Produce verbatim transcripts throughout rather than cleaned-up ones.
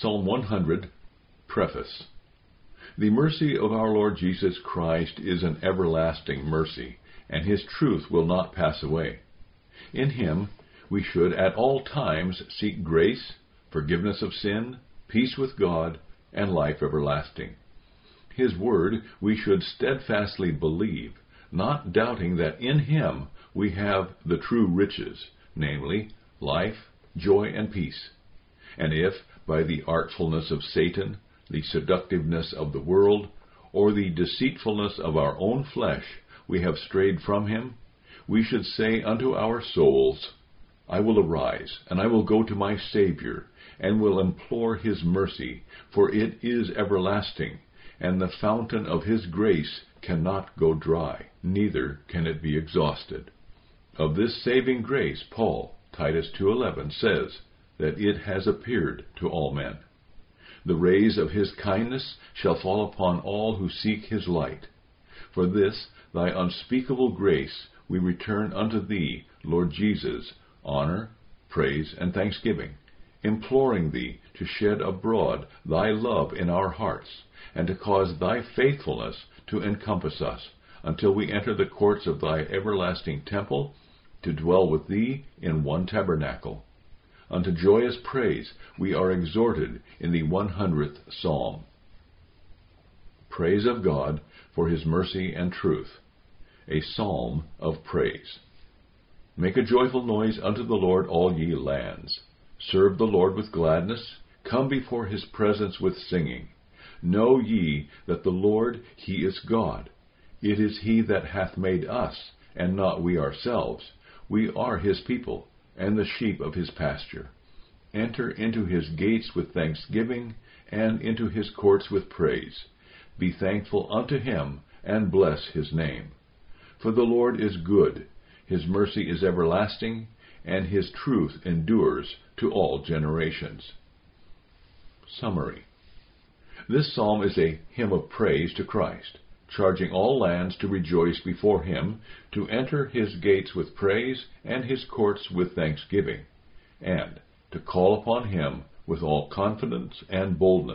Psalm one hundred, Preface. The mercy of our Lord Jesus Christ is an everlasting mercy, and his truth will not pass away. In him we should at all times seek grace, forgiveness of sin, peace with God, and life everlasting. His word we should steadfastly believe, not doubting that in him we have the true riches, namely, life, joy, and peace. And if, by the artfulness of Satan, the seductiveness of the world, or the deceitfulness of our own flesh, we have strayed from him, we should say unto our souls, I will arise, and I will go to my Savior, and will implore his mercy, for it is everlasting, and the fountain of his grace cannot go dry, neither can it be exhausted. Of this saving grace, Paul, Titus two eleven, says that it has appeared to all men. The rays of his kindness shall fall upon all who seek his light. For this, thy unspeakable grace, we return unto thee, Lord Jesus, honor, praise, and thanksgiving, imploring thee to shed abroad thy love in our hearts, and to cause thy faithfulness to encompass us, until we enter the courts of thy everlasting temple, to dwell with thee in one tabernacle. Unto joyous praise we are exhorted in the one hundredth Psalm. Praise of God for his mercy and truth. A psalm of praise. Make a joyful noise unto the Lord, all ye lands. Serve the Lord with gladness. Come before his presence with singing. Know ye that the Lord, he is God. It is he that hath made us, and not we ourselves. We are his people, and the sheep of his pasture. Enter into his gates with thanksgiving, and into his courts with praise. Be thankful unto him, and bless his name. For the Lord is good, his mercy is everlasting, and his truth endures to all generations. Summary. This psalm is a hymn of praise to Christ, charging all lands to rejoice before him, to enter his gates with praise, and his courts with thanksgiving, and to call upon him with all confidence and boldness.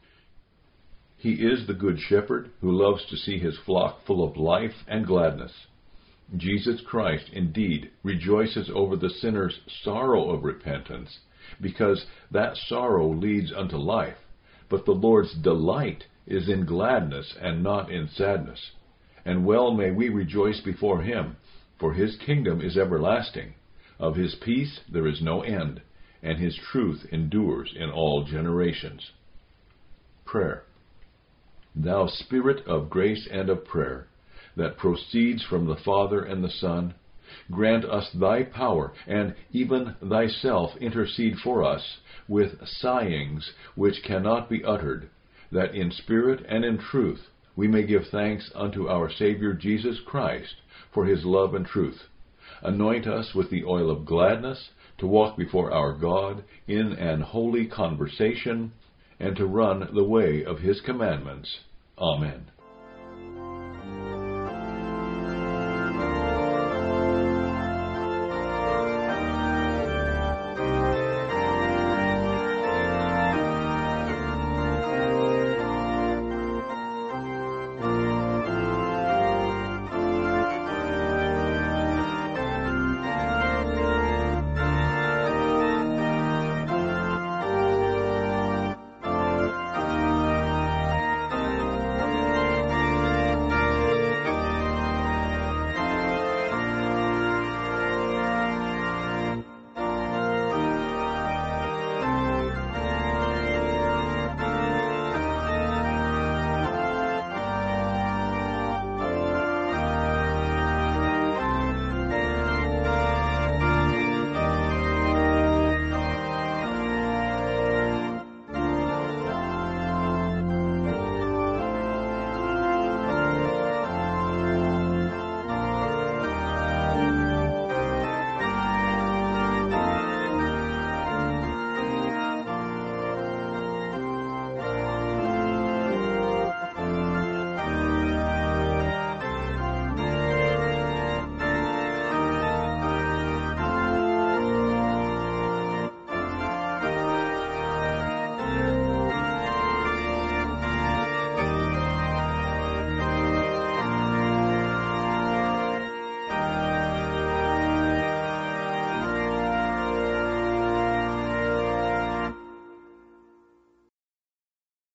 He is the good shepherd who loves to see his flock full of life and gladness. Jesus Christ indeed rejoices over the sinner's sorrow of repentance, because that sorrow leads unto life, but the Lord's delight is in gladness and not in sadness. And well may we rejoice before him, for his kingdom is everlasting. Of his peace there is no end, and his truth endures in all generations. Prayer. Thou Spirit of grace and of prayer, that proceeds from the Father and the Son, grant us thy power, and even thyself intercede for us with sighings which cannot be uttered, that in spirit and in truth we may give thanks unto our Savior Jesus Christ for his love and truth. Anoint us with the oil of gladness, to walk before our God in an holy conversation, and to run the way of his commandments. Amen.